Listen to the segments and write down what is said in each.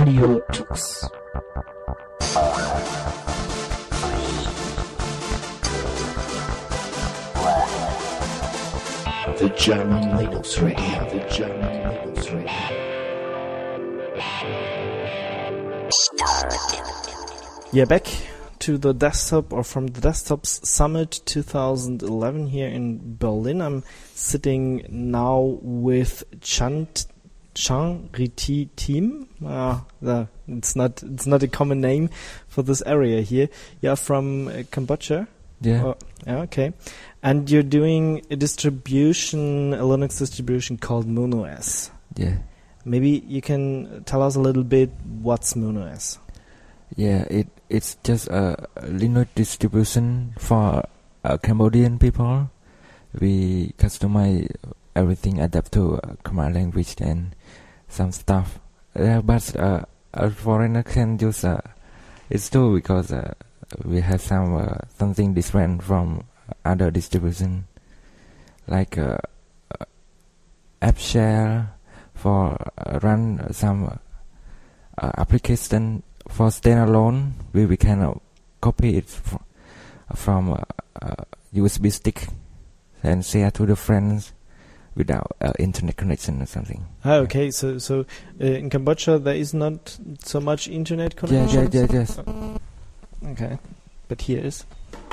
Audio Tux. The German Linux Radio. The German Linux Radio. Yeah, back to the desktop, or from the Desktops Summit 2011 here in Berlin. I'm sitting now with Chan Riti Team. It's not a common name for this area here. You're from Cambodia. Yeah. Okay. And you're doing a Linux distribution called MoonOS. Yeah. Maybe you can tell us a little bit what's MoonOS. Yeah, it's just a Linux distribution for Cambodian people. We customize everything, adapt to command language and some stuff. But a foreigner can use it too, because we have something different from other distribution, like app share for run some application for standalone. We can copy it from USB stick and share to the friends without internet connection or something. Okay. So in Cambodia there is not so much internet connection. Yes. Okay, but here is.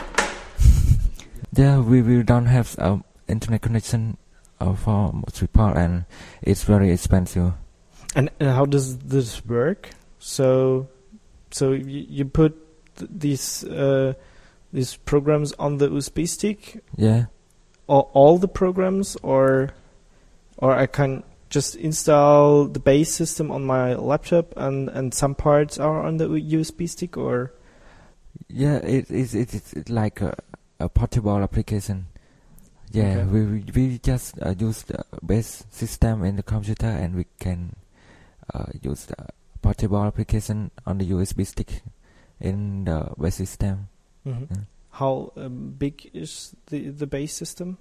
Yeah, we don't have internet connection for most people, and it's very expensive. And how does this work? So you put these programs on the USB stick? Yeah. All the programs, or I can just install the base system on my laptop and some parts are on the USB stick, or? Yeah, it's like a portable application. Yeah, okay. we just use the base system in the computer, and we can use the portable application on the USB stick in the base system. Mm-hmm. Yeah. How big is the base system?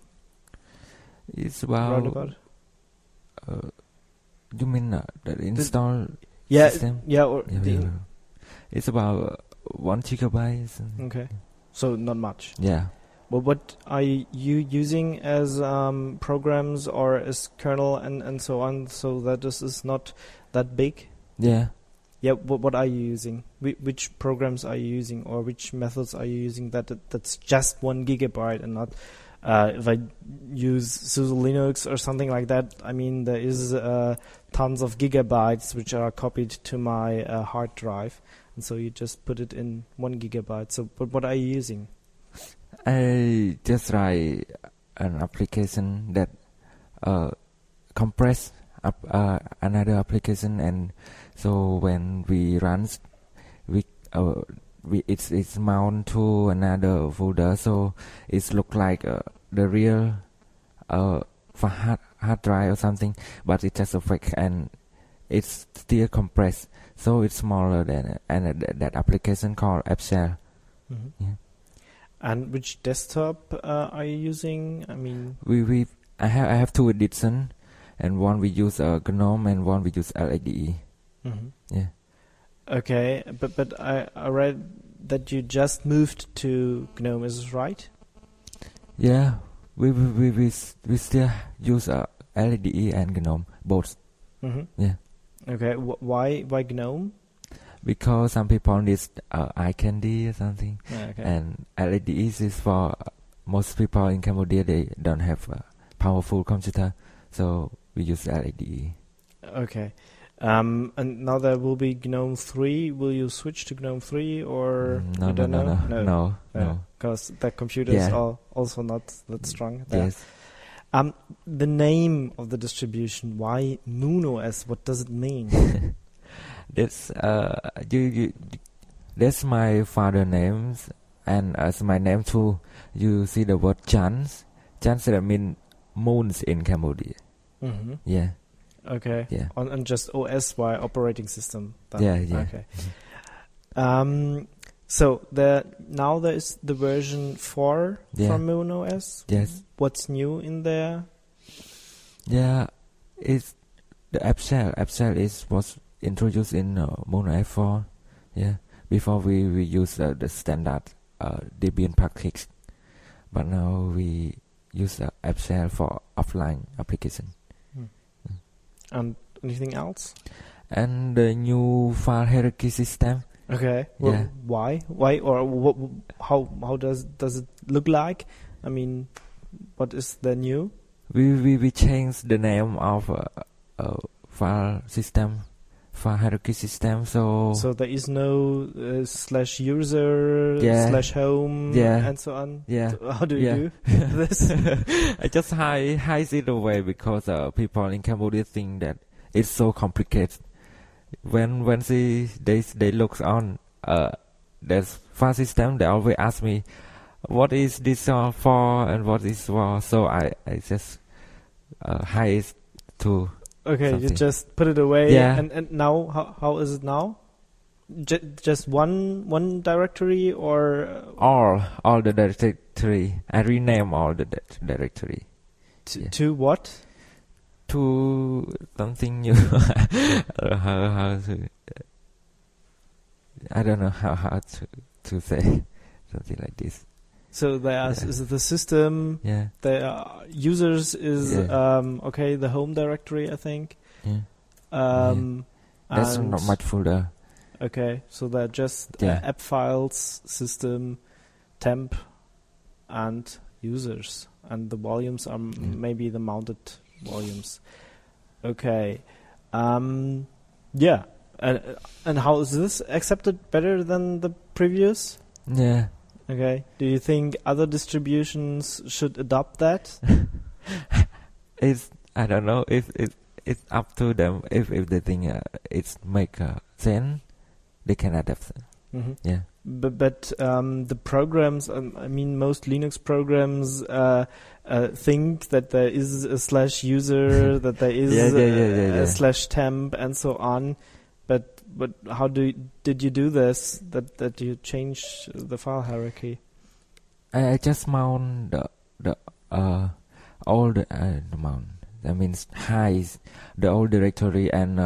It's about. You mean the install system? Yeah. It's about 1 gigabyte. Okay, so not much. Yeah. Well, what are you using as programs or as kernel and so on, so that this is not that big? Yeah. Yeah. What are you using? Which programs are you using, or which methods are you using that's just 1 gigabyte and not? If I use SUSE Linux or something like that, I mean there is tons of gigabytes which are copied to my hard drive, and so you just put it in 1 gigabyte. So, but what are you using? I just write an application that compress another application, and so when we run, it's mount to another folder, so it look like the real for hard drive or something, but it's just a fake, and it's still compressed, so it's smaller than that application called AppShare. Mm-hmm. Yeah. And which desktop are you using? I mean, I have two editions, and one we use GNOME and one we use LXDE. Mm-hmm. Yeah. Okay, but I read that you just moved to GNOME. Is this right? Yeah, we still use LXDE and GNOME both. Mm-hmm. Yeah. Okay, why GNOME? Because some people need eye candy or something, and LXDE is for most people in Cambodia. They don't have a powerful computer, so we use LXDE. Okay. And now there will be GNOME 3. Will you switch to GNOME 3, or you don't know? No. Because the computers are also not that strong. Yes. The name of the distribution, why MoonOS? What does it mean? That's that's my father names, and as my name too. You see the word Chans. Chans that mean moons in Cambodia. Mm-hmm. Yeah. Okay. Yeah. On just OS by operating system. Yeah. Okay. So now there is the version 4 from MoonOS. Yes. What's new in there? Yeah, it's the AppShare. AppShare was introduced in Mono F4. Yeah, before we use the standard Debian package, but now we use AppShare for offline application. And anything else? And the new file hierarchy system. Okay. Yeah. Well, why? Why or how does it look like? I mean, what is the new? We changed the name of file hierarchy system. So there is no /user /home and so on. Yeah. So how do you do this? I just hide it away because people in Cambodia think that it's so complicated. When they look on there's file system, they always ask me, what is this for and what is for? So I just hide it to. Okay, something. you just put it away. Yeah. And now how is it now? Just one directory or all the directory. I rename all the directory. To what? To something new. how to, I don't know how to say something like this. So is the system. Yeah. The users is okay. The home directory, I think. Yeah. That's not much folder. Okay, so they're just app files, system, temp, and users, and the volumes are maybe the mounted volumes. Okay, yeah, and how is this accepted better than the previous? Yeah. Okay, do you think other distributions should adopt that? I don't know if it's up to them. If they think it's make sense, they can adapt. Mm-hmm. Yeah. But the programs, I mean, most Linux programs think that there is a /user, that there is a /temp, and so on. But how did you do this? That you change the file hierarchy? I just mount the old mount. That means hide the old directory and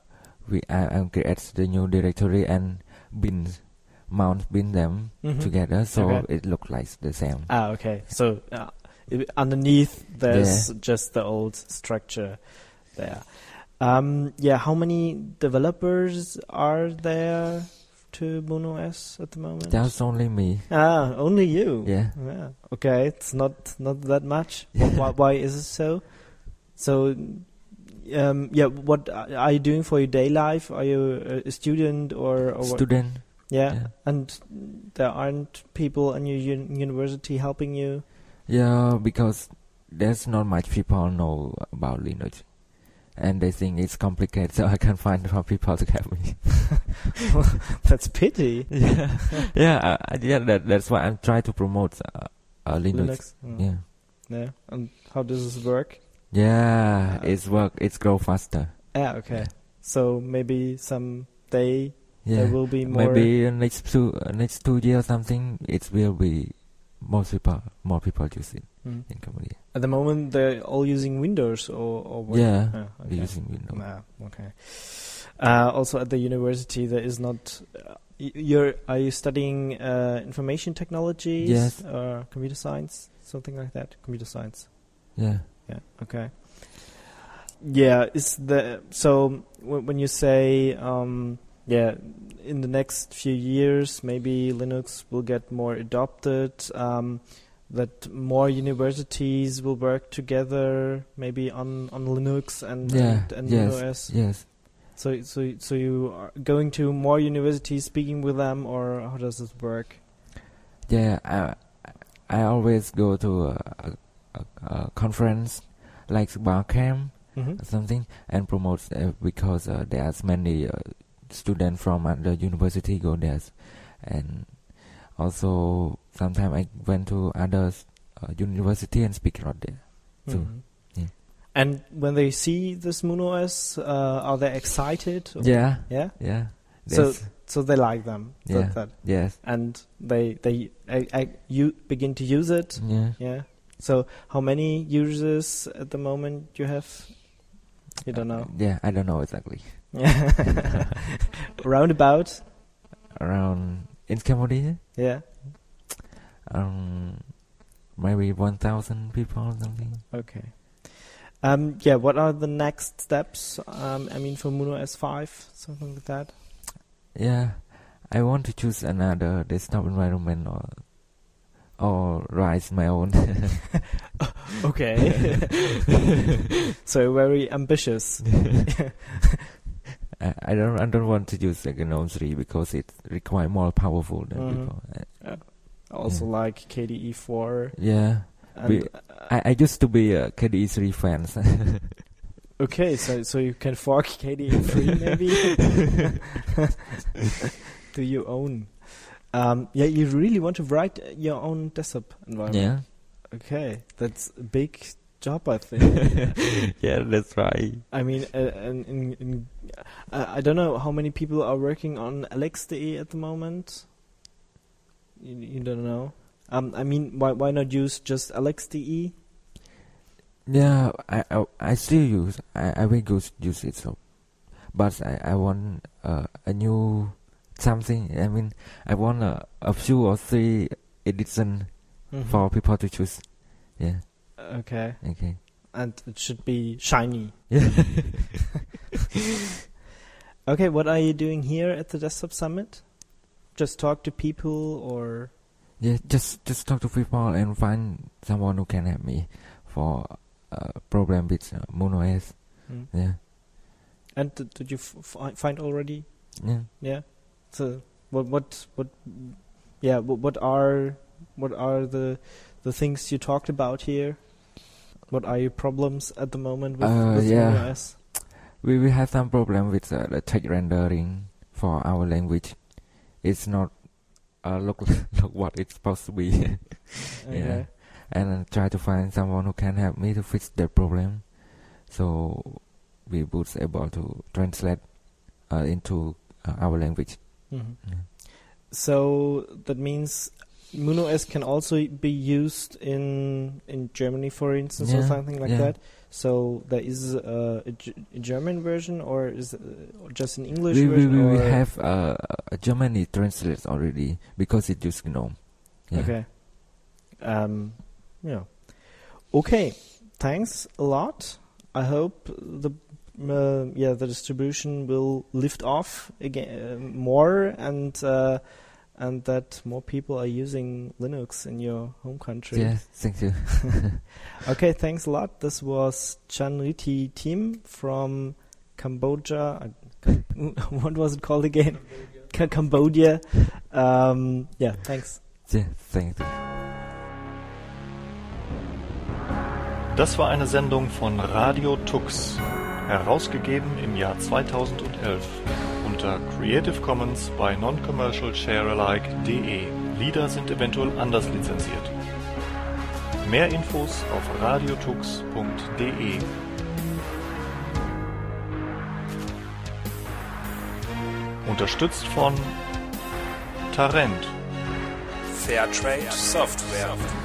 I create the new directory and mount them together, so it looks like the same. Okay. So underneath there's just the old structure there. How many developers are there to Mono S at the moment? That's only me. Only you? Yeah. Okay, it's not that much. Why is it so? So, what are you doing for your day life? Are you a student or what? Student. Yeah, and there aren't people in your university helping you? Yeah, because there's not much people know about Linux. And they think it's complicated, so I can't find people to help me. That's pity. That's why I'm trying to promote Linux. Yeah. And how does this work? Yeah, it's grow faster. Okay. So maybe someday there will be more. Maybe next 2 years or something, it will be more people use it in Cambodia. At the moment, they're all using Windows or what? Yeah, they're using Windows. Okay. Also, at the university, there is not. Are you studying information technologies? Yes. Or computer science, something like that? Computer science. Yeah. Yeah. Okay. Yeah. So when you say in the next few years, maybe Linux will get more adopted, that more universities will work together, maybe on Linux and OS. Yes. So you are going to more universities, speaking with them, or how does this work? Yeah, I always go to a conference like Barcamp or something and promote because there's many students from the university go there, and also sometimes I went to other university and speak out there. So, And when they see this Mono OS, are they excited? Or? Yeah. So they like them. Yeah. Yes. And you begin to use it. Yeah. So how many users at the moment you have? You don't know. I don't know exactly. Roundabout. Around in Cambodia, Yeah. maybe 1,000 people or something. Okay. Yeah. What are the next steps? I mean, for Muno S5, something like that. Yeah, I want to choose another desktop environment or write my own. Okay. So very ambitious. I don't want to use like a GNOME 3 because it requires more powerful than before. Also like KDE 4. Yeah, And, I used to be a KDE 3 fan. okay, so you can fork KDE 3 maybe to your own. Yeah, you really want to write your own desktop environment. Yeah. Okay, that's a big job, I think. Yeah, that's right. I mean, I don't know how many people are working on LXDE at the moment. You don't know. I mean, why not use just LXDE? Yeah, I still use. I will use it. So, but I want a new something. I mean, I want a few or three edition for people to choose. Yeah. Okay. Okay. And it should be shiny. Yeah. Okay, what are you doing here at the Desktop Summit? Just talk to people, or? Yeah, just talk to people and find someone who can help me for problem with Muno OS. Yeah. And did you find already? Yeah. Yeah. So what are the things you talked about here? What are your problems at the moment with Muno OS? We will have some problem with the text rendering for our language. It's not look what it's supposed to be. Okay. Yeah. And try to find someone who can help me to fix that problem. So we would be able to translate into our language. Mm-hmm. Yeah. So that means Muno OS can also be used in Germany, for instance, or something like that. So there is a German version, or is it just an English version? We have a Germany translate already because it uses GNOME. Yeah. Okay. Yeah. Okay. Thanks a lot. I hope the distribution will lift off again more, and that more people are using Linux in your home country. Yes, thank you. Okay, thanks a lot. This was Chanriti Tim from Cambodia. What was it called again? Cambodia. Yeah, thanks. Yeah, thank you. Das war eine Sendung von Radio Tux, herausgegeben im Jahr 2011 unter Creative Commons bei noncommercialsharealike.de. Lieder sind eventuell anders lizenziert. Mehr Infos auf radiotux.de. Unterstützt von Tarent. Fairtrade Software.